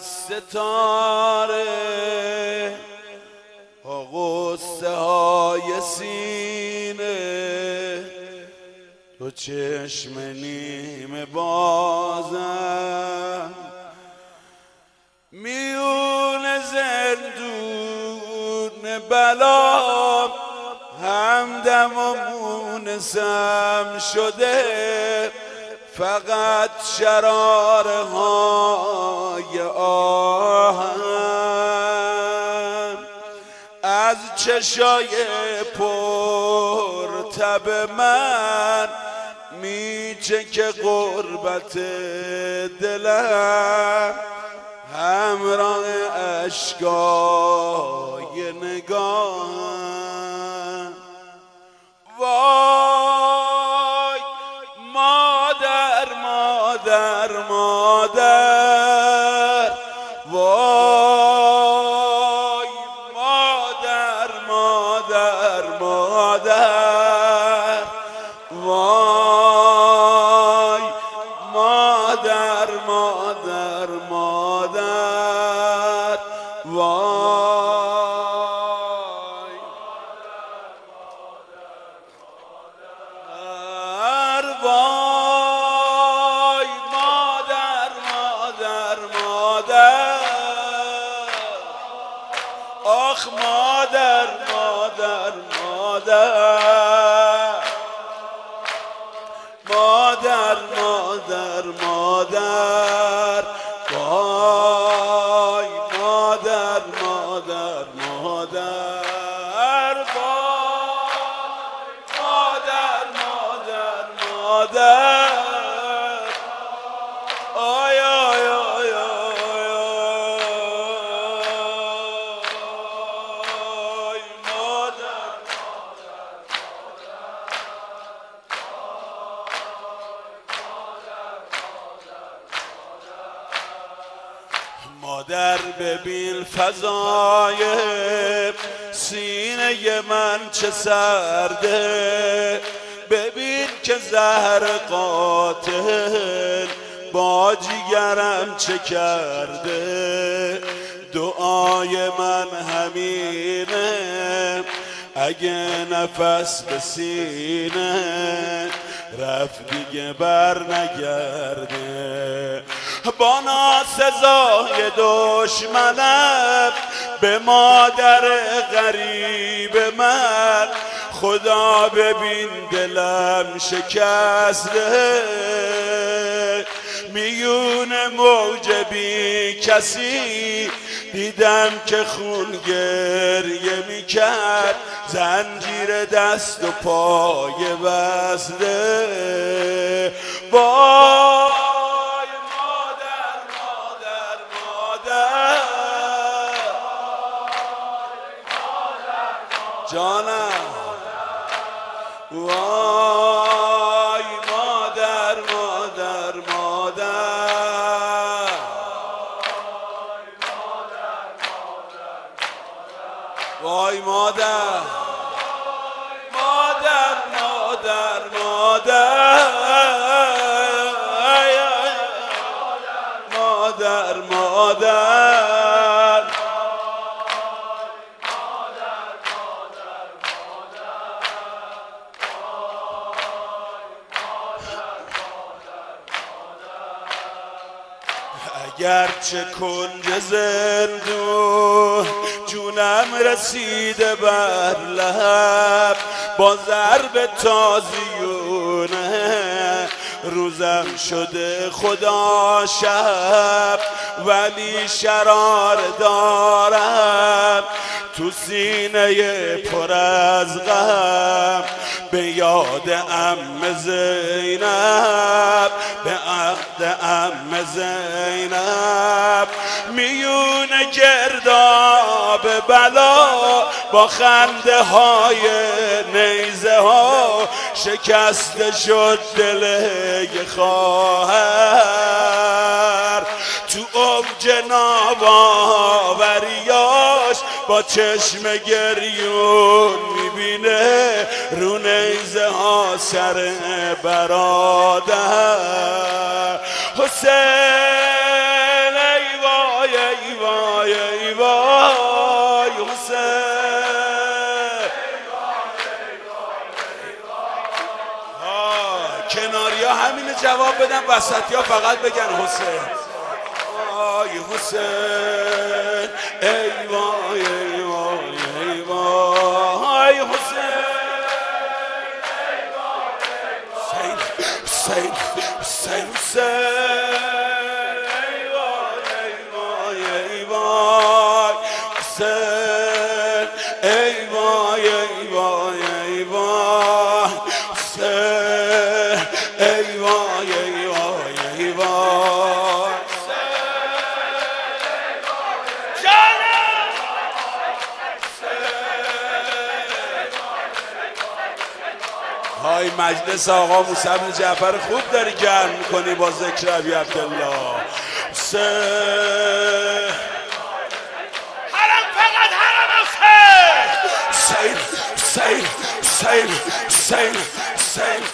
ستاره غصه های سینه تو چشم نیمه بازم میون زندون بلا همدم و مونسم شده فقط شراره های آهم از چشای پر تب من میچکه غربت دلم همراه اشکای نگاهم. وای مادر مادر مادر وای مادر مادر مادر وای مادر مادر مادر وای وای مادر مادر مادر آخ مادر مادر مادر مادر مادر مادر وای مادر مادر مادر وای مادر مادر مادر آی آی آی آی مادر مادر ببین فضای سینه من چه سرده ببین که زهر قاتل با جیگرم چه کرده دعای من همینه اگه نفس به سینه رفت دیگه بر نگرده با ناسزای دشمنم به مادر غریب من خدا ببین دلم شکسته میون موج بی کسی دیدم که خون گریه میکرد زنجیر دست و پای بسته وای مادر مادر مادر جانم وای مادر مادر مادر وای مادر مادر مادر مادر مادر مادر اگرچه کنج زندون جونم رسیده بر لب با ضرب تازیونه روزم شده خدا شب ولی شرار دارم تو سینه پر از غم به یاد عم زینب به عهد عم زینب میون گرداب بلا با خنده های نیزه ها شکسته شد دل یه خواهر تو اوج ناباوریاش با چشم گریون میبینه رو نیزه ها سر برادر حسین ای وای جواب بدن، وسطی ها فقط بگن حسین. آی حسین ای وای ای وای ای وای حسین حسین حسین حسین ای وای ای وای حسین ای وای ای وای ای وای حسین ای وای ای وای ای وای های مجلس آقا موسی بن جعفر خوب داری گرم میکنی با ذکر ابی عبدالله. حسین حرم فقط حرم حسین حسین حسین حسین حسین